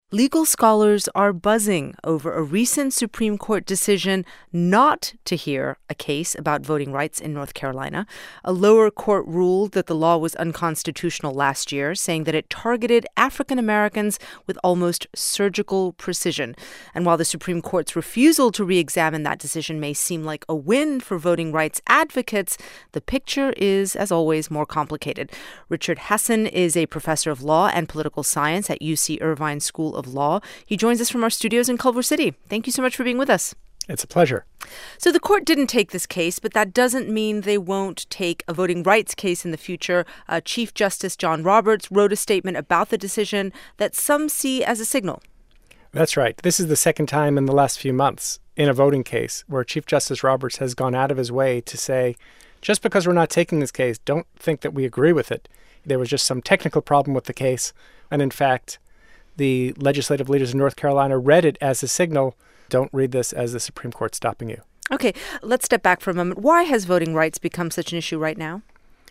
Legal scholars are buzzing over a recent Supreme Court decision not to hear a case about voting rights in North Carolina. A lower court ruled that the law was unconstitutional last year, saying that it targeted African Americans with almost surgical precision. And while the Supreme Court's refusal to re-examine that decision may seem like a win for voting rights advocates, the picture is, as always, more complicated. Richard Hasson is a professor of law and political science at UC Irvine School of Law. He joins us from our studios in Culver City. Thank you so much for being with us. It's a pleasure. So the court didn't take this case, but that doesn't mean they won't take a voting rights case in the future. Chief Justice John Roberts wrote a statement about the decision that some see as a signal. That's right. This is the second time in the last few months in a voting case where Chief Justice Roberts has gone out of his way to say, just because we're not taking this case, don't think that we agree with it. There was just some technical problem with the case. And in fact, the legislative leaders in North Carolina read it as a signal. Don't read this as the Supreme Court stopping you. Okay, let's step back for a moment. Why has voting rights become such an issue right now?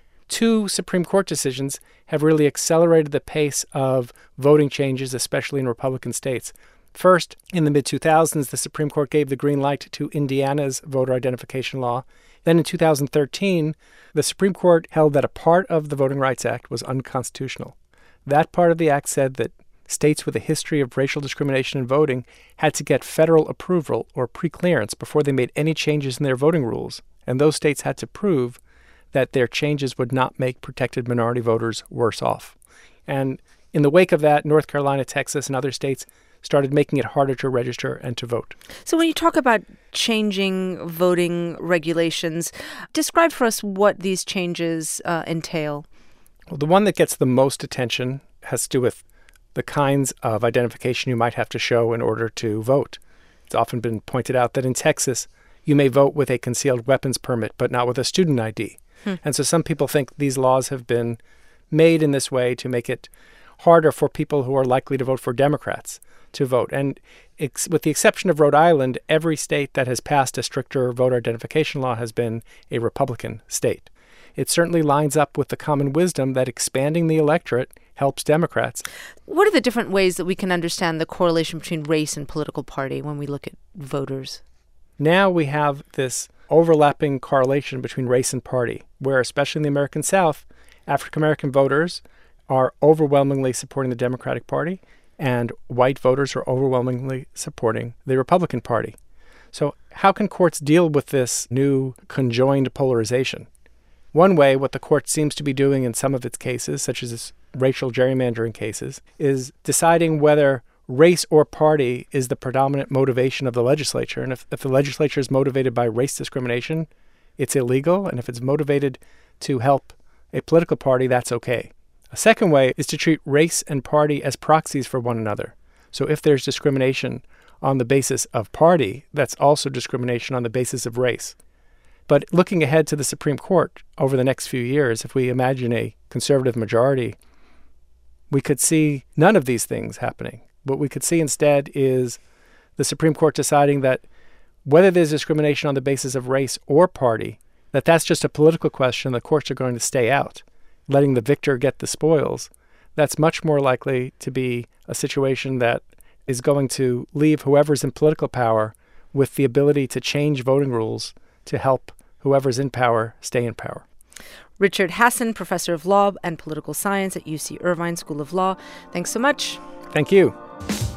Two Supreme Court decisions have really accelerated the pace of voting changes, especially in Republican states. First, in the mid-2000s, the Supreme Court gave the green light to Indiana's voter identification law. Then in 2013, the Supreme Court held that a part of the Voting Rights Act was unconstitutional. That part of the act said that states with a history of racial discrimination in voting had to get federal approval or preclearance before they made any changes in their voting rules. And those states had to prove that their changes would not make protected minority voters worse off. And in the wake of that, North Carolina, Texas, and other states started making it harder to register and to vote. So when you talk about changing voting regulations, describe for us what these changes entail. Well, the one that gets the most attention has to do with the kinds of identification you might have to show in order to vote. It's often been pointed out that in Texas, you may vote with a concealed weapons permit, but not with a student ID. And so some people think these laws have been made in this way to make it harder for people who are likely to vote for Democrats to vote. And with the exception of Rhode Island, every state that has passed a stricter voter identification law has been a Republican state. It certainly lines up with the common wisdom that expanding the electorate helps Democrats. What are the different ways that we can understand the correlation between race and political party when we look at voters? Now we have this overlapping correlation between race and party, where especially in the American South, African-American voters are overwhelmingly supporting the Democratic Party, and white voters are overwhelmingly supporting the Republican Party. So how can courts deal with this new conjoined polarization? One way, what the court seems to be doing in some of its cases, such as its racial gerrymandering cases, is deciding whether race or party is the predominant motivation of the legislature. And if the legislature is motivated by race discrimination, it's illegal. And if it's motivated to help a political party, that's okay. A second way is to treat race and party as proxies for one another. So if there's discrimination on the basis of party, that's also discrimination on the basis of race. But looking ahead to the Supreme Court over the next few years, if we imagine a conservative majority, we could see none of these things happening. What we could see instead is the Supreme Court deciding that whether there's discrimination on the basis of race or party, that's just a political question. The courts are going to stay out, letting the victor get the spoils. That's much more likely to be a situation that is going to leave whoever's in political power with the ability to change voting rules to help whoever's in power stay in power. Richard Hasson, professor of law and political science at UC Irvine School of Law. Thanks so much. Thank you.